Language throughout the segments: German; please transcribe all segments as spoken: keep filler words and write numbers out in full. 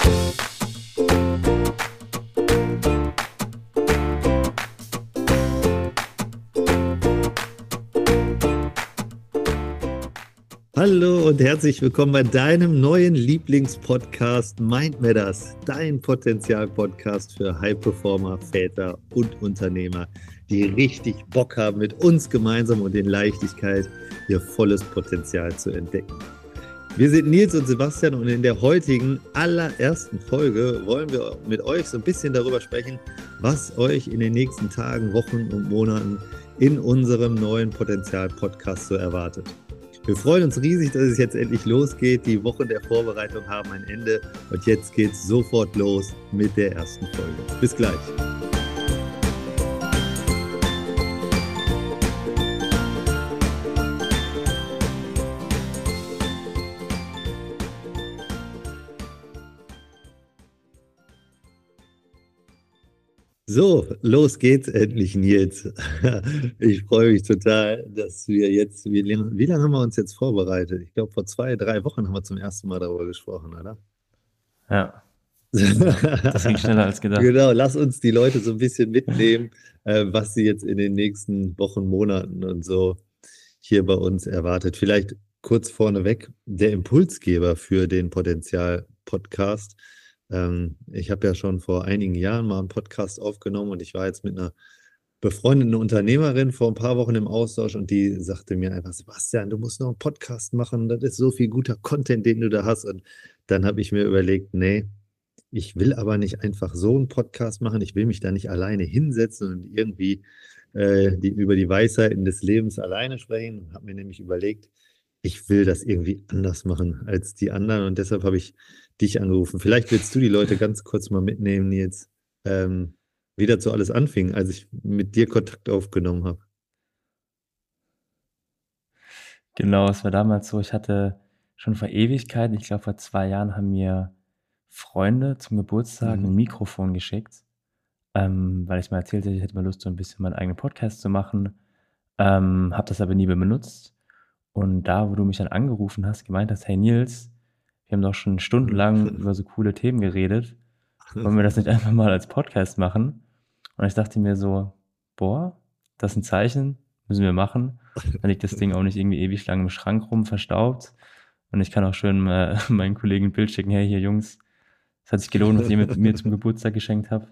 Hallo und herzlich willkommen bei deinem neuen Lieblingspodcast Mind Matters, dein Potenzial-Podcast für High-Performer, Väter und Unternehmer, die richtig Bock haben, mit uns gemeinsam und in Leichtigkeit ihr volles Potenzial zu entdecken. Wir sind Nils und Sebastian und in der heutigen allerersten Folge wollen wir mit euch so ein bisschen darüber sprechen, was euch in den nächsten Tagen, Wochen und Monaten in unserem neuen Potenzial-Podcast so erwartet. Wir freuen uns riesig, dass es jetzt endlich losgeht. Die Wochen der Vorbereitung haben ein Ende und jetzt geht's sofort los mit der ersten Folge. Bis gleich. So, los geht's endlich, Nils. Ich freue mich total, dass wir jetzt, wie, wie lange haben wir uns jetzt vorbereitet? Ich glaube, vor zwei, drei Wochen haben wir zum ersten Mal darüber gesprochen, oder? Ja, das ging schneller als gedacht. Genau, lass uns die Leute so ein bisschen mitnehmen, äh, was sie jetzt in den nächsten Wochen, Monaten und so hier bei uns erwartet. Vielleicht kurz vorneweg, der Impulsgeber für den Potenzial-Podcast. Ähm, ich habe ja schon vor einigen Jahren mal einen Podcast aufgenommen und ich war jetzt mit einer befreundeten Unternehmerin vor ein paar Wochen im Austausch und die sagte mir einfach: Sebastian, du musst noch einen Podcast machen, das ist so viel guter Content, den du da hast. Und dann habe ich mir überlegt, nee, ich will aber nicht einfach so einen Podcast machen, ich will mich da nicht alleine hinsetzen und irgendwie äh, die, über die Weisheiten des Lebens alleine sprechen. Habe mir nämlich überlegt, ich will das irgendwie anders machen als die anderen und deshalb habe ich dich angerufen. Vielleicht willst du die Leute ganz kurz mal mitnehmen, Nils, ähm, wie dazu alles anfing, als ich mit dir Kontakt aufgenommen habe. Genau, es war damals so, ich hatte schon vor Ewigkeiten, ich glaube vor zwei Jahren, haben mir Freunde zum Geburtstag Mhm. ein Mikrofon geschickt, ähm, weil ich mal erzählte, ich hätte mal Lust, so ein bisschen meinen eigenen Podcast zu machen, ähm, habe das aber nie mehr benutzt. Und da, wo du mich dann angerufen hast, gemeint hast, hey Nils, wir haben doch schon stundenlang über so coole Themen geredet, wollen wir das nicht einfach mal als Podcast machen? Und ich dachte mir so, boah, das ist ein Zeichen, müssen wir machen. Dann liegt das Ding auch nicht irgendwie ewig lang im Schrank rum, verstaubt. Und ich kann auch schön äh, meinen Kollegen ein Bild schicken, hey hier Jungs, es hat sich gelohnt, was ihr mit mir zum Geburtstag geschenkt habt.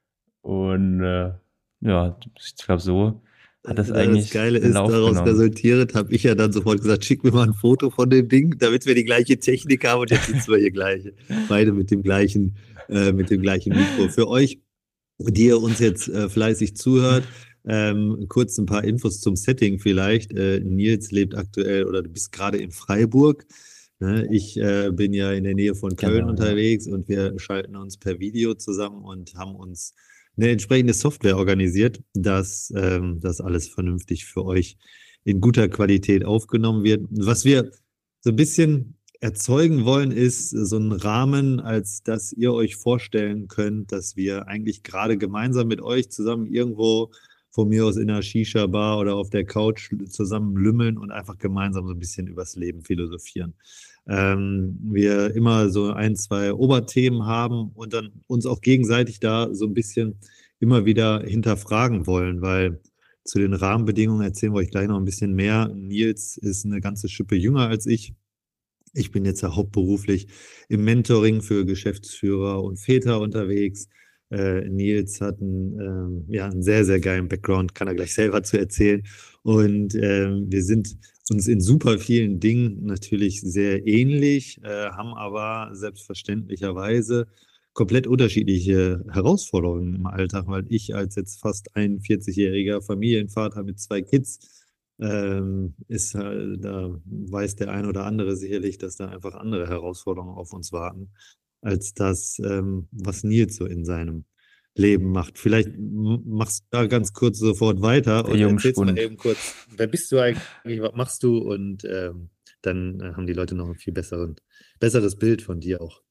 Und äh, ja, ich glaube, so hat das Das eigentlich Geile den ist, Lauf daraus genommen. resultierend habe ich ja dann sofort gesagt, schick mir mal ein Foto von dem Ding, damit wir die gleiche Technik haben und jetzt sitzen wir hier gleich, beide mit dem gleichen, äh, mit dem gleichen Mikro. Für euch, die ihr uns jetzt äh, fleißig zuhört, ähm, kurz ein paar Infos zum Setting vielleicht. Äh, Nils lebt aktuell oder du bist gerade in Freiburg. Ne? Ich äh, bin ja in der Nähe von Köln Genau, ja. unterwegs und wir schalten uns per Video zusammen und haben uns eine entsprechende Software organisiert, dass ähm, das alles vernünftig für euch in guter Qualität aufgenommen wird. Was wir so ein bisschen erzeugen wollen, ist so ein Rahmen, als dass ihr euch vorstellen könnt, dass wir eigentlich gerade gemeinsam mit euch zusammen irgendwo von mir aus in einer Shisha-Bar oder auf der Couch zusammen lümmeln und einfach gemeinsam so ein bisschen übers Leben philosophieren. Ähm, wir immer so ein, zwei Oberthemen haben und dann uns auch gegenseitig da so ein bisschen immer wieder hinterfragen wollen, weil zu den Rahmenbedingungen erzählen wir euch gleich noch ein bisschen mehr. Nils ist eine ganze Schippe jünger als ich. Ich bin jetzt ja hauptberuflich im Mentoring für Geschäftsführer und Väter unterwegs. Äh, Nils hat einen, ähm, ja, einen sehr, sehr geilen Background, kann er gleich selber zu erzählen. Und ähm, wir sind uns in super vielen Dingen natürlich sehr ähnlich, äh, haben aber selbstverständlicherweise komplett unterschiedliche Herausforderungen im Alltag, weil ich als jetzt fast einundvierzigjähriger Familienvater mit zwei Kids ähm, ist, äh, da weiß der ein oder andere sicherlich, dass da einfach andere Herausforderungen auf uns warten, als das, ähm, was Nils so in seinem Leben macht. Vielleicht m- machst du da ganz kurz sofort weiter Der und erzählst mal Jungspund. eben kurz, wer bist du eigentlich, was machst du und ähm, dann äh, haben die Leute noch ein viel besseren, besseres Bild von dir auch.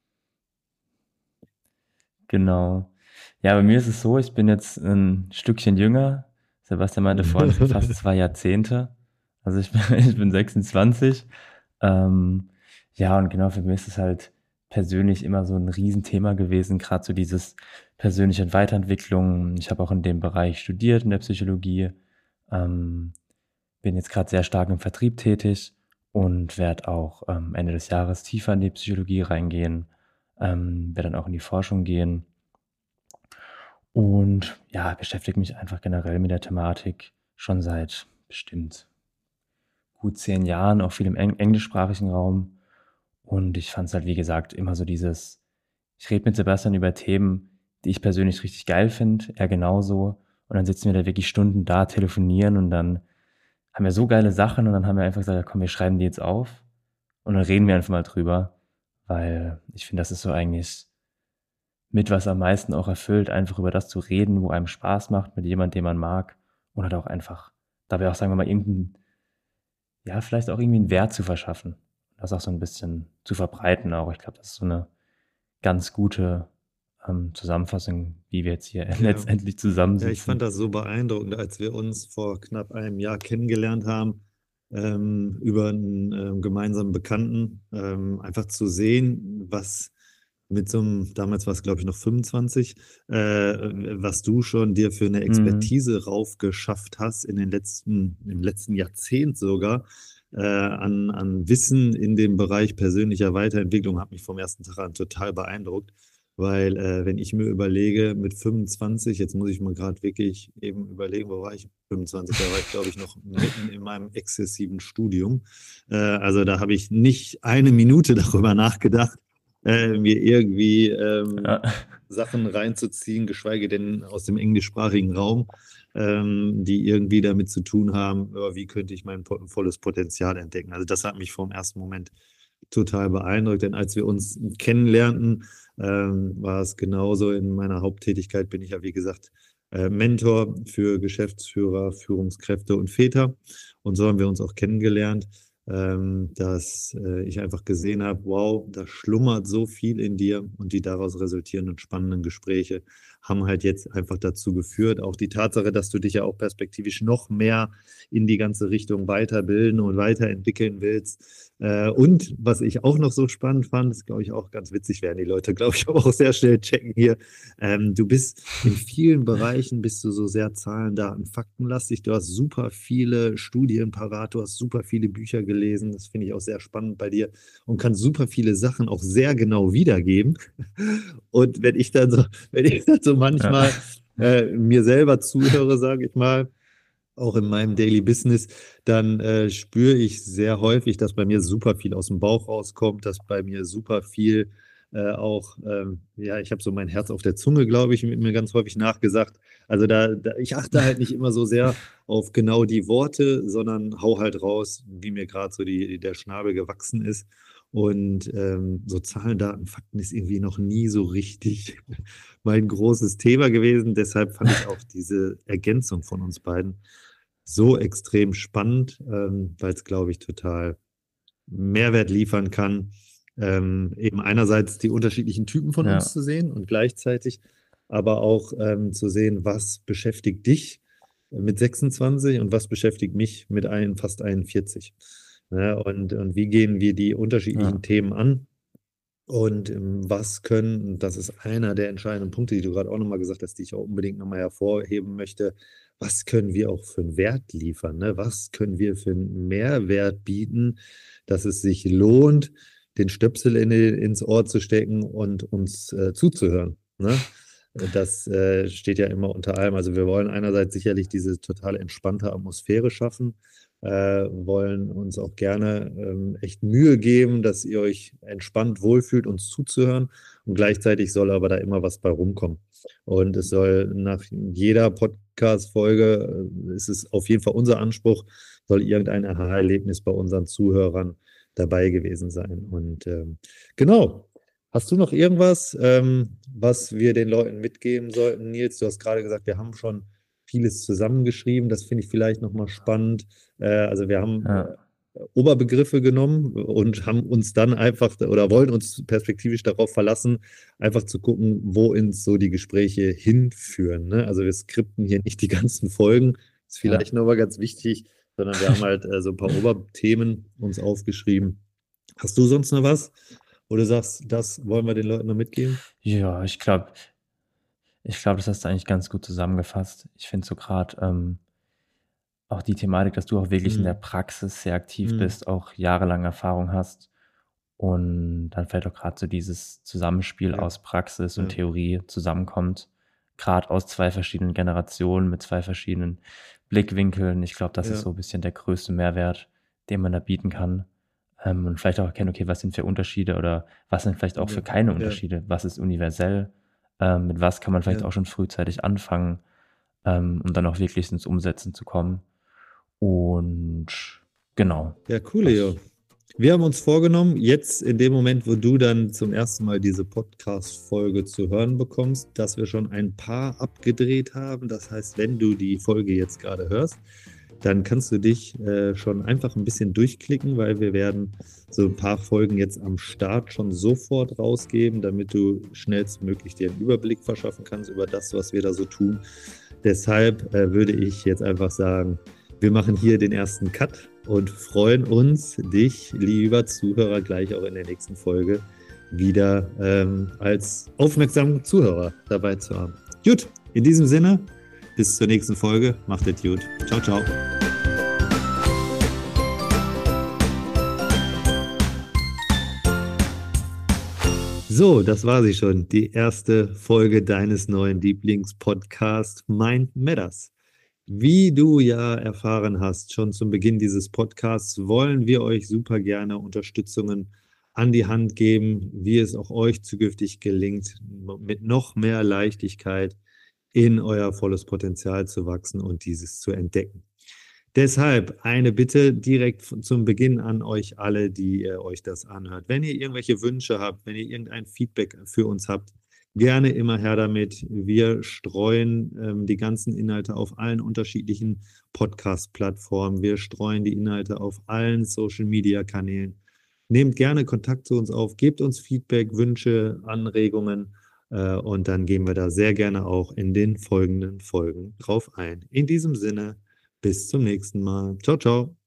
Genau. Ja, bei mir ist es so, ich bin jetzt ein Stückchen jünger. Sebastian meinte vorhin, es sind fast zwei Jahrzehnte. Also ich bin, ich bin sechsundzwanzig. Ähm, ja, und genau, für mich ist es halt persönlich immer so 'n Riesenthema gewesen, grad so dieses persönliche Weiterentwicklung. Ich habe auch in dem Bereich studiert, in der Psychologie, ähm, bin jetzt grad sehr stark im Vertrieb tätig und werde auch, ähm, Ende des Jahres tiefer in die Psychologie reingehen, ähm, werde dann auch in die Forschung gehen. Und ja, beschäftige mich einfach generell mit der Thematik schon seit bestimmt gut zehn Jahren, auch viel im eng englischsprachigen Raum. Und ich fand's halt, wie gesagt, immer so dieses ich rede mit Sebastian über Themen, die ich persönlich richtig geil finde, er genauso. Und dann sitzen wir da wirklich Stunden da, telefonieren und dann haben wir so geile Sachen und dann haben wir einfach gesagt: „Ja komm, wir schreiben die jetzt auf und dann reden wir einfach mal drüber.“ Weil ich finde, das ist so eigentlich mit was am meisten auch erfüllt, einfach über das zu reden, wo einem Spaß macht, mit jemand, den man mag und halt auch einfach dabei auch, sagen wir mal, irgend 'n ja, vielleicht auch irgendwie 'n Wert zu verschaffen, das auch so 'n bisschen zu verbreiten auch. Ich glaube, das ist so 'ne ganz gute, ähm, Zusammenfassung, wie wir jetzt hier Ja. letztendlich Ja, ich fand zusammensitzen. das so beeindruckend, als wir uns vor knapp einem Jahr kennengelernt haben, ähm, über 'n, ähm, gemeinsamen Bekannten, ähm, einfach zu sehen, was mit so 'nem damals war's, glaube ich, noch fünfundzwanzig, äh, w was du schon dir für 'ne Mhm. Expertise raufgeschafft hast in den letzten im letzten Jahrzehnt sogar, äh, an an Wissen in dem Bereich persönlicher Weiterentwicklung, hat mich vom ersten Tag an total beeindruckt, weil, äh, wenn ich mir überlege, mit fünfundzwanzig jetzt muss ich mal grad wirklich eben überlegen, wo war ich fünfundzwanzig? Da war ich, glaube ich, noch mitten in meinem exzessiven Studium. Äh, also, da habe ich nicht eine Minute darüber nachgedacht, äh, mir irgendwie, ähm, Ja. Sachen reinzuziehen, geschweige denn aus dem englischsprachigen Raum, ähm, die irgendwie damit zu tun haben, äh, wie könnte ich mein po volles Potenzial entdecken? Also, das hat mich vom ersten Moment total beeindruckt, denn als wir uns kennenlernten, ähm, war es genauso. In meiner Haupttätigkeit bin ich ja, wie gesagt, äh, Mentor für Geschäftsführer, Führungskräfte und Väter. Und so haben wir uns auch kennengelernt, ähm, dass, äh, ich einfach gesehen habe: „Wow, da schlummert so viel in dir.“ Und die daraus resultierenden spannenden Gespräche haben halt jetzt einfach dazu geführt auch die Tatsache, dass du dich ja auch perspektivisch noch mehr in die ganze Richtung weiterbilden und weiterentwickeln willst. Äh, und was ich auch noch so spannend fand, ist, glaube ich, auch ganz witzig, werden die Leute, glaube ich, aber auch sehr schnell checken hier. Ähm, du bist in vielen Bereichen bist du so sehr Zahlen, Daten, Faktenlastig. Du hast super viele Studien parat, du hast super viele Bücher gelesen. Das finde ich auch sehr spannend bei dir und kannst super viele Sachen auch sehr genau wiedergeben. Und wenn ich dann so wenn ich dann so Ja. manchmal, äh, mir selber zuhöre, sage ich mal, auch in meinem Daily Business, dann, äh, spüre ich sehr häufig, dass bei mir super viel aus'm Bauch rauskommt, dass bei mir super viel, äh, auch, ähm ja, ich habe so mein Herz auf der Zunge, glaube ich, wird mir ganz häufig nachgesagt. Also, da da ich achte halt nicht immer so sehr auf genau die Worte, sondern haue halt raus, wie mir grad so die der Schnabel gewachsen ist. Und, ähm, so Zahlen, Daten, Fakten ist irgendwie noch nie so richtig mein großes Thema gewesen. Deshalb fand ich auch diese Ergänzung von uns beiden so extrem spannend, ähm, weil's, glaube ich, total Mehrwert liefern kann, ähm, eben einerseits die unterschiedlichen Typen von uns Ja. zu sehen und gleichzeitig aber auch, ähm, zu sehen, was beschäftigt dich mit sechsundzwanzig und was beschäftigt mich mit ein fast einundvierzig, ne? Und und wie gehen wir die unterschiedlichen Ja. Themen an? Und, ähm, was können und das ist einer der entscheidenden Punkte, die du grad auch noch mal gesagt hast, die ich auch unbedingt noch mal hervorheben möchte: Was können wir auch für 'n Wert liefern, ne? Was können wir für 'n Mehrwert bieten, dass es sich lohnt, den Stöpsel in de ins Ohr zu stecken und uns, äh, zuzuhören, ne? Äh, das, äh, steht ja immer unter allem. Also, wir wollen einerseits sicherlich diese total entspannte Atmosphäre schaffen, äh, wollen uns auch gerne, ähm, echt Mühe geben, dass ihr euch entspannt wohlfühlt, uns zuzuhören. Und gleichzeitig soll aber da immer was bei rumkommen. Und es soll nach jeder Podcast-Folge, äh, ist es auf jeden Fall unser Anspruch, soll irgendein Aha-Erlebnis bei unseren Zuhörern dabei gewesen sein. Und, ähm, genau. Hast du noch irgendwas, ähm, was wir den Leuten mitgeben sollten, Nils? Du hast grade gesagt, wir haben schon vieles zusammengeschrieben. Das finde ich vielleicht noch mal spannend. Äh, also, wir haben, äh, Ja. Oberbegriffe genommen und haben uns dann einfach oder wollen uns perspektivisch darauf verlassen, einfach zu gucken, wo uns so die Gespräche hinführen, ne? Also, wir skripten hier nicht die ganzen Folgen, ist vielleicht Ja. noch mal ganz wichtig, sondern wir haben halt, äh, so 'n paar Oberthemen uns aufgeschrieben. Hast du sonst noch was? Wo du sagst, das wollen wir den Leuten noch mitgeben? Ja, ich glaube ich glaube, das hast du eigentlich ganz gut zusammengefasst. Ich finde so grad, ähm, auch die Thematik, dass du auch wirklich in der Mhm. Praxis sehr aktiv Mhm. bist, auch jahrelang Erfahrung hast und dann vielleicht auch grad so dieses Zusammenspiel Ja, aus Praxis und ja, Theorie zusammenkommt, grad aus zwei verschiedenen Generationen mit zwei verschiedenen Blickwinkeln. Ich glaube, das ist ja, so 'n bisschen der größte Mehrwert, den man da bieten kann. Ähm, und vielleicht auch erkennen, okay, was sind für Unterschiede oder was sind vielleicht auch ja, für keine ja, Unterschiede? Was ist universell? Ähm, mit was kann man vielleicht ja. auch schon frühzeitig anfangen, ähm, um dann auch wirklich ins Umsetzen zu kommen? Und genau, Ja, cool, Leo. das Wir haben uns vorgenommen, jetzt in dem Moment, wo du dann zum ersten Mal diese Podcast-Folge zu hören bekommst, dass wir schon ein paar abgedreht haben. Das heißt, wenn du die Folge jetzt gerade hörst, dann kannst du dich äh, schon einfach ein bisschen durchklicken, weil wir werden so ein paar Folgen jetzt am Start schon sofort rausgeben, damit du schnellstmöglich dir einen Überblick verschaffen kannst über das, was wir da so tun. Deshalb äh, würde ich jetzt einfach sagen, wir machen hier den ersten Cut und freuen uns, dich, lieber Zuhörer, gleich auch in der nächsten Folge wieder ähm, als aufmerksamen Zuhörer dabei zu haben. Gut, in diesem Sinne, bis zur nächsten Folge. Macht es gut. Ciao, ciao. So, das war sie schon, die erste Folge deines neuen Lieblingspodcasts Mind Matters. Wie du ja erfahren hast, schon zum Beginn dieses Podcasts, wollen wir euch super gerne Unterstützungen an die Hand geben, wie es auch euch zukünftig gelingt, mit noch mehr Leichtigkeit in euer volles Potenzial zu wachsen und dieses zu entdecken. Deshalb eine Bitte direkt von- zum Beginn an euch alle, die ihr euch das anhört. Wenn ihr irgendwelche Wünsche habt, wenn ihr irgendein Feedback für uns habt, gerne immer her damit. Wir streuen ähm, die ganzen Inhalte auf allen unterschiedlichen Podcast-Plattformen. Wir streuen die Inhalte auf allen Social-Media-Kanälen. Nehmt gerne Kontakt zu uns auf, gebt uns Feedback, Wünsche, Anregungen äh, und dann gehen wir da sehr gerne auch in den folgenden Folgen drauf ein. In diesem Sinne, bis zum nächsten Mal. Ciao, ciao.